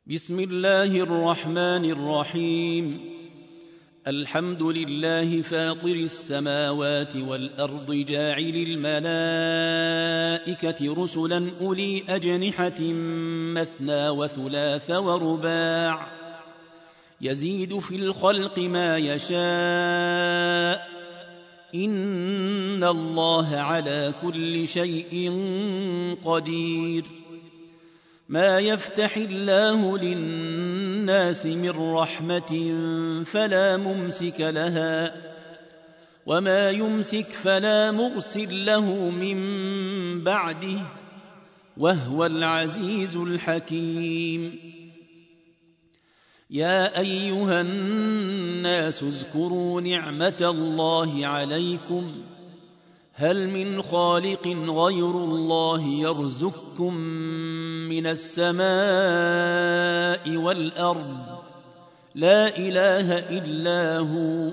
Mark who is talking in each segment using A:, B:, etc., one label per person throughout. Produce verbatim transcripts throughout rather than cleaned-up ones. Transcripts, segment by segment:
A: بسم الله الرحمن الرحيم. الحمد لله فاطر السماوات والأرض جاعل الملائكة رسلا أولي أجنحة مثنى وثلاث ورباع يزيد في الخلق ما يشاء إن الله على كل شيء قدير. ما يفتح الله للناس من رحمة فلا ممسك لها وما يمسك فلا مرسل له من بعده وهو العزيز الحكيم. يا أيها الناس اذكروا نعمة الله عليكم هل من خالق غير الله يرزقكم من السماء والأرض لا إله إلا هو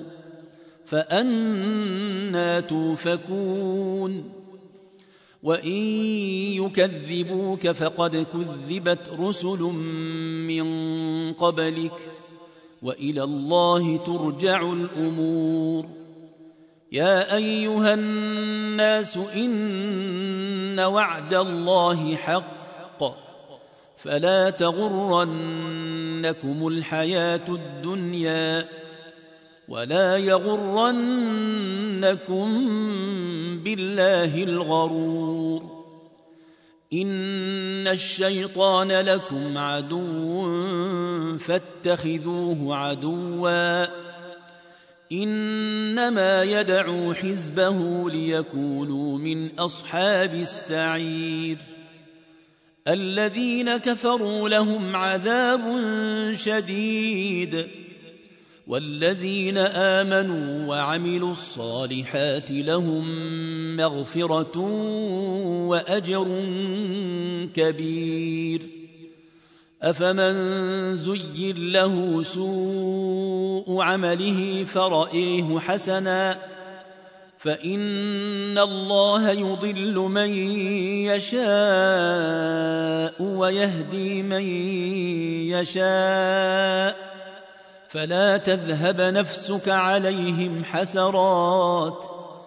A: فأنى توفكون. وإن يكذبوك فقد كذبت رسل من قبلك وإلى الله ترجع الأمور. يا أيها الناس إن وعد الله حق فلا تغرنكم الحياة الدنيا ولا يغرنكم بالله الغرور. إن الشيطان لكم عدو فاتخذوه عدوا إنما يدعو حزبه ليكونوا من أصحاب السعير. الذين كفروا لهم عذاب شديد والذين آمنوا وعملوا الصالحات لهم مغفرة وأجر كبير. أفمن زين له سوء عمله فرأيه حسنا فإن الله يضل من يشاء ويهدي من يشاء فلا تذهب نفسك عليهم حسرات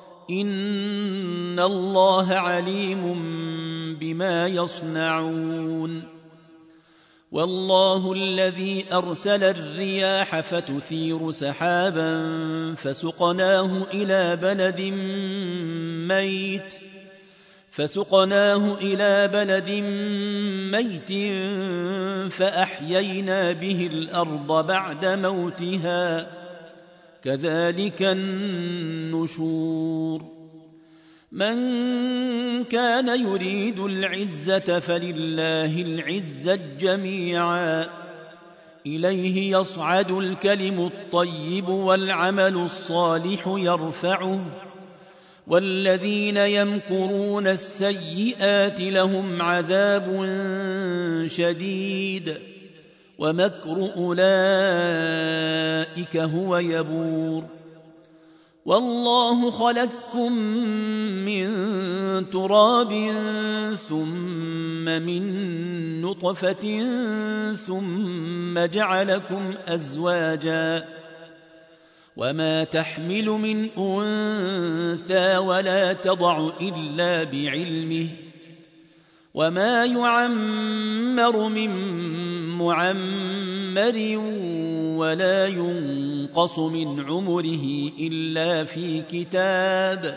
A: إن الله عليم بما يصنعون. والله الذي أرسل الرياح فتثير سحابا فسقناه إلى بلد ميت فسقناه إلى بلد ميت فأحيينا به الأرض بعد موتها كذلك النشور. من كان يريد العزة فلله العزة جميعا إليه يصعد الكلم الطيب والعمل الصالح يرفعه والذين يمكرون السيئات لهم عذاب شديد ومكر أولئك هو يبور. والله خلقكم من تراب ثم من نطفة ثم جعلكم أزواجا وما تحمل من أنثى ولا تضع إلا بعلمه وما يعمر من معمر ولا ينقص من عمره إلا في كتاب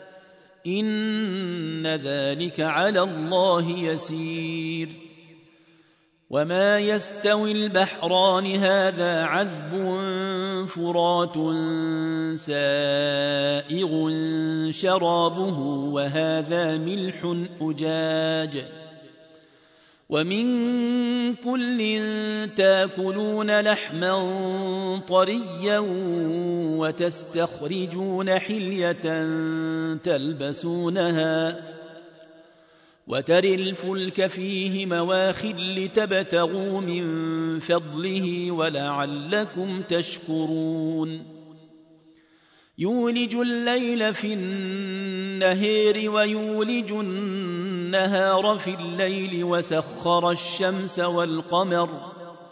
A: إن ذلك على الله يسير. وما يستوي البحران هذا عذب فرات سائغ شرابه وهذا ملح أجاج ومن كل تاكلون لحما طريا وتستخرجون حلية تلبسونها وترى الفلك فيه مواخر لتبتغوا من فضله ولعلكم تشكرون. يولج الليل في النهار ويولج النهار في الليل وسخر الشمس والقمر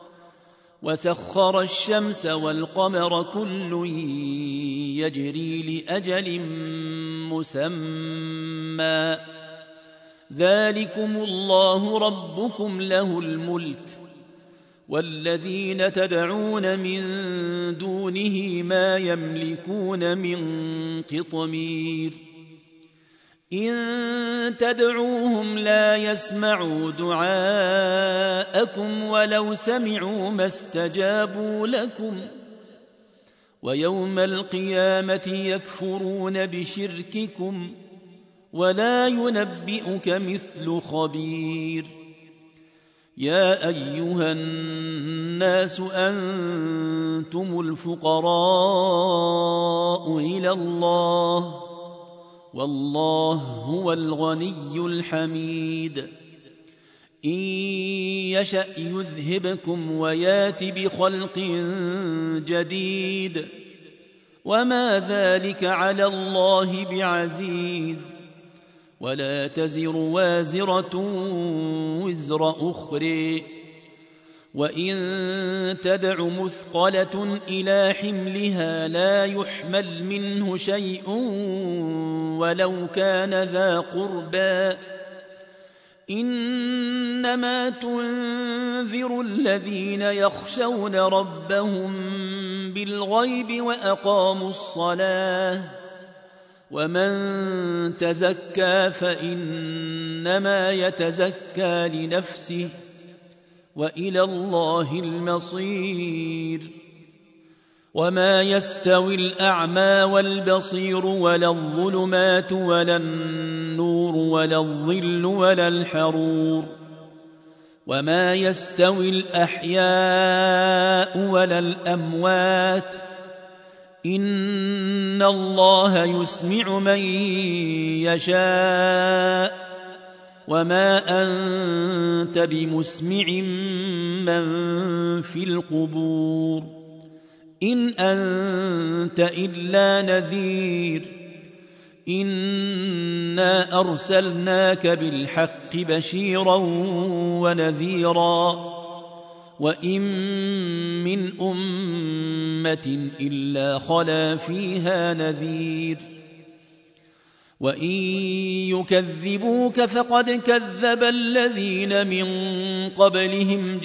A: وسخر الشمس والقمر كل يجري لأجل مسمى ذلكم الله ربكم له الملك والذين تدعون من دونه ما يملكون من قطمير إن تدعوهم لا يسمعوا دعاءكم ولو سمعوا ما استجابوا لكم ويوم القيامة يكفرون بشرككم ولا ينبئك مثل خبير يا أيها الناس أنتم الفقراء إلى الله والله هو الغني الحميد إن يشأ يذهبكم ويات بخلق جديد وما ذلك على الله بعزيز ولا تزر وازرة وزر أخرى وإن تدع مثقلة إلى حملها لا يحمل منه شيء ولو كان ذا قربى إنما تنذر الذين يخشون ربهم بالغيب وأقاموا الصلاة ومن تزكى فإنما يتزكى لنفسه وإلى الله المصير وما يستوي الأعمى والبصير ولا الظلمات ولا النور ولا الظل ولا الحرور وما يستوي الأحياء ولا الأموات إن الله يسمع من يشاء وما أنت بمسمع من في القبور إن أنت إلا نذير إنا أرسلناك بالحق بشيرا ونذيرا وإن من أمة إلا خلا فيها نذير وإن يكذبوك فقد كذب الذين من قبلهم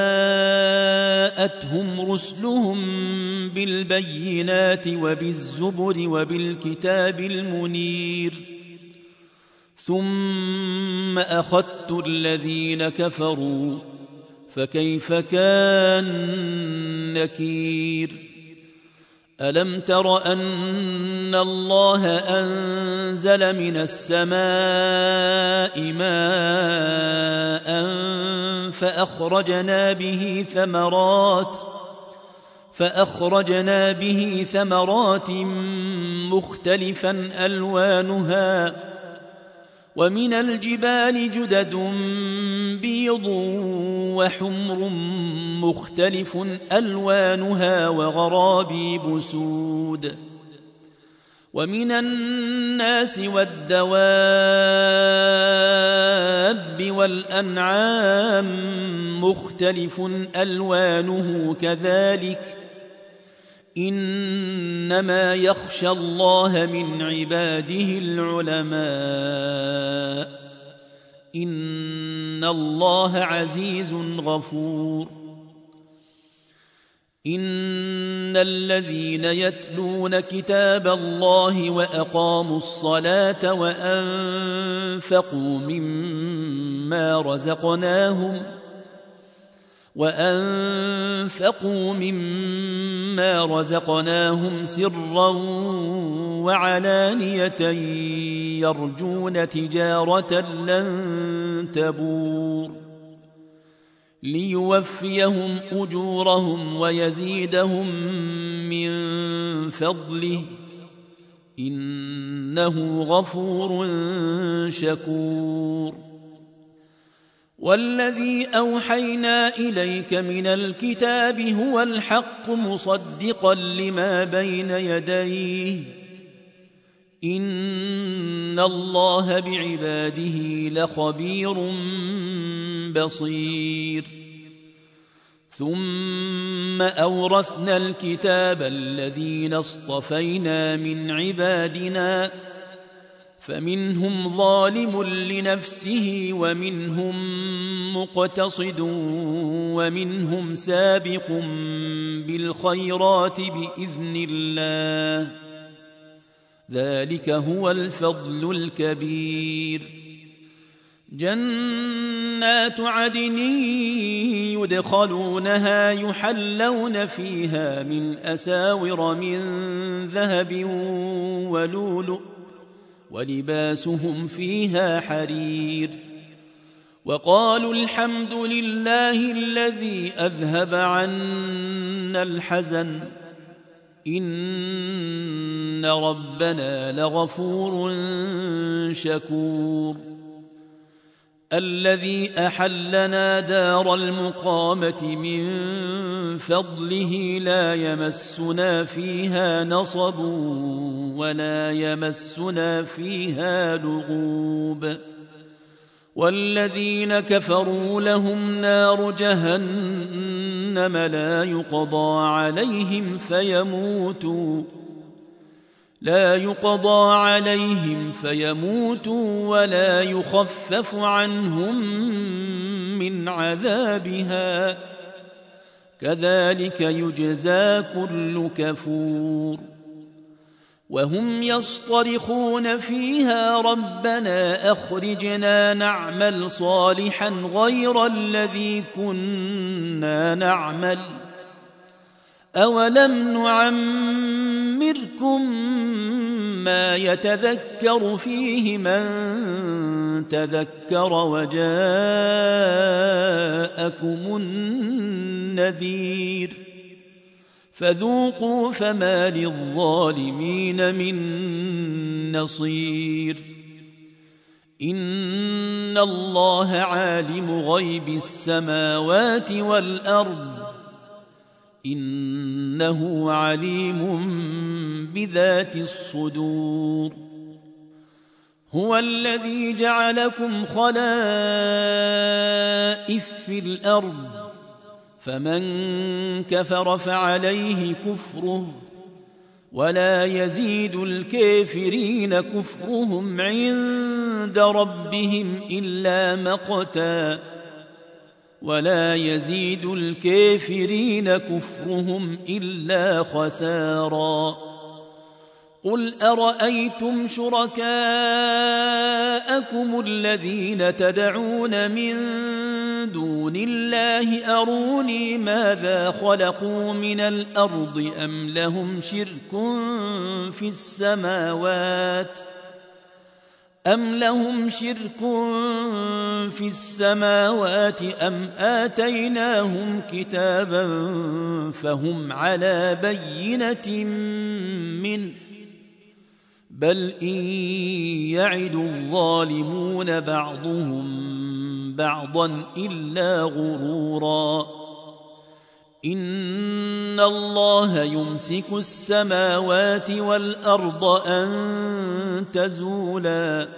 A: جاءتهم رسلهم بالبينات وبالزبر وبالكتاب المنير ثم أخذت الذين كفروا فكيف كان نكير ألم تر أن الله أنزل من السماء ماء فأخرجنا به ثمرات فأخرجنا به ثمرات مختلفا ألوانها ومن الجبال جدد بيض وحمر مختلف ألوانها وغرابيب سود ومن الناس والدواب والأنعام مختلف ألوانه كذلك إنما يخشى الله من عباده العلماء إن الله عزيز غفور إن الذين يتلون كتاب الله وأقاموا الصلاة وأنفقوا مما رزقناهم وأنفقوا مما رزقناهم سرا وعلانية يرجون تجارة لن تبور ليوفيهم أجورهم ويزيدهم من فضله إنه غفور شكور والذي أوحينا إليك من الكتاب هو الحق مصدقا لما بين يديه إن الله بعباده لخبير بصير ثم أورثنا الكتاب الذين اصطفينا من عبادنا فمنهم ظالم لنفسه ومنهم مقتصد ومنهم سابق بالخيرات بإذن الله ذلك هو الفضل الكبير. جنات عدن يدخلونها يحلون فيها من أساور من ذهب ولؤلؤ ولباسهم فيها حرير. وقالوا الحمد لله الذي أذهب عنا الحزن إن ربنا لغفور شكور. الذي أحلنا دار المقامة من فضله لا يمسنا فيها نصب ولا يمسنا فيها لغوب. والذين كفروا لهم نار جهنم لا يقضى عليهم فيموتوا لا يقضى عليهم فيموتوا ولا يخفف عنهم من عذابها كذلك يجزى كل كفور. وهم يصطرخون فيها ربنا أخرجنا نعمل صالحا غير الذي كنا نعمل أولم نعمركم ما يتذكر فيه من تذكر وجاءكم النذير فذوقوا فما للظالمين من نصير. إن الله عالم غيب السماوات والأرض إنه عليم بذات الصدور. هو الذي جعلكم خلائف في الأرض فمن كفر فعليه كفره ولا يزيد الكافرين كفرهم عند ربهم إلا مقتا ولا يزيد الكافرين كفرهم إلا خسارا. قل أرأيتم شركاءكم الذين تدعون من دون الله أروني ماذا خلقوا من الأرض أم لهم شرك في السماوات أم لهم شرك في السماوات أم آتيناهم كتابا فهم على بينة منه بل إن يعد الظالمون بعضهم بعضا إلا غرورا. إن الله يمسك السماوات والأرض أن تزولا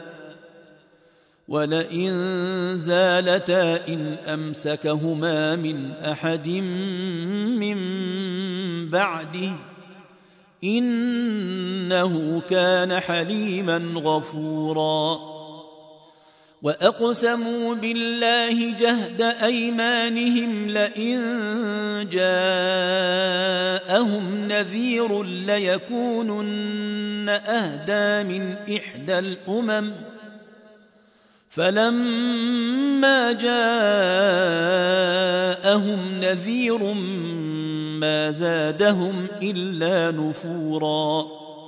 A: ولئن زالتا إن أمسكهما من أحد من بعده إنه كان حليما غفورا. وأقسموا بالله جهد أيمانهم لئن جاءهم نذير ليكونن أهدى من إحدى الأمم فلما جاءهم نذير ما زادهم إلا نفورا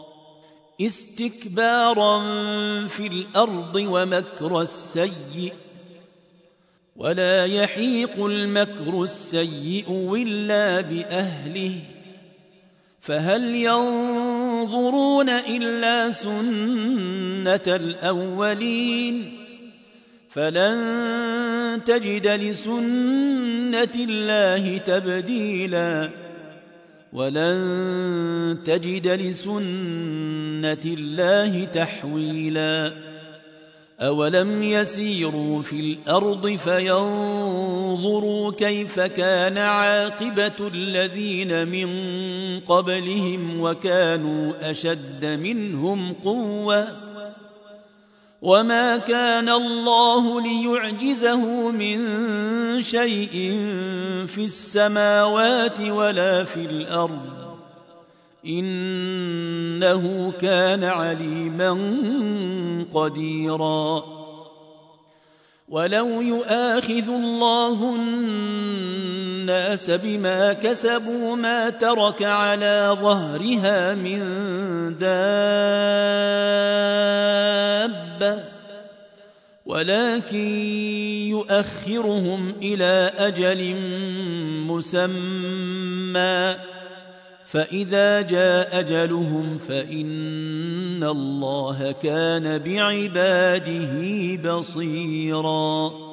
A: استكبارا في الأرض ومكر السيء ولا يحيق المكر السيء إلا بأهله فهل ينظرون إلا سنة الأولين فلن تجد لسنة الله تبديلا ولن تجد لسنة الله تحويلا. أولم يسيروا في الأرض فينظروا كيف كان عاقبة الذين من قبلهم وكانوا أشد منهم قوة وما كان الله ليعجزه من شيء في السماوات ولا في الأرض إنه كان عليما قديرا ولو يؤاخذ الله الناس بما كسبوا ما ترك على ظهرها من دابة ولكن يؤخرهم إلى أجل مسمى فإذا جاء أجلهم فإن الله كان بعباده بصيراً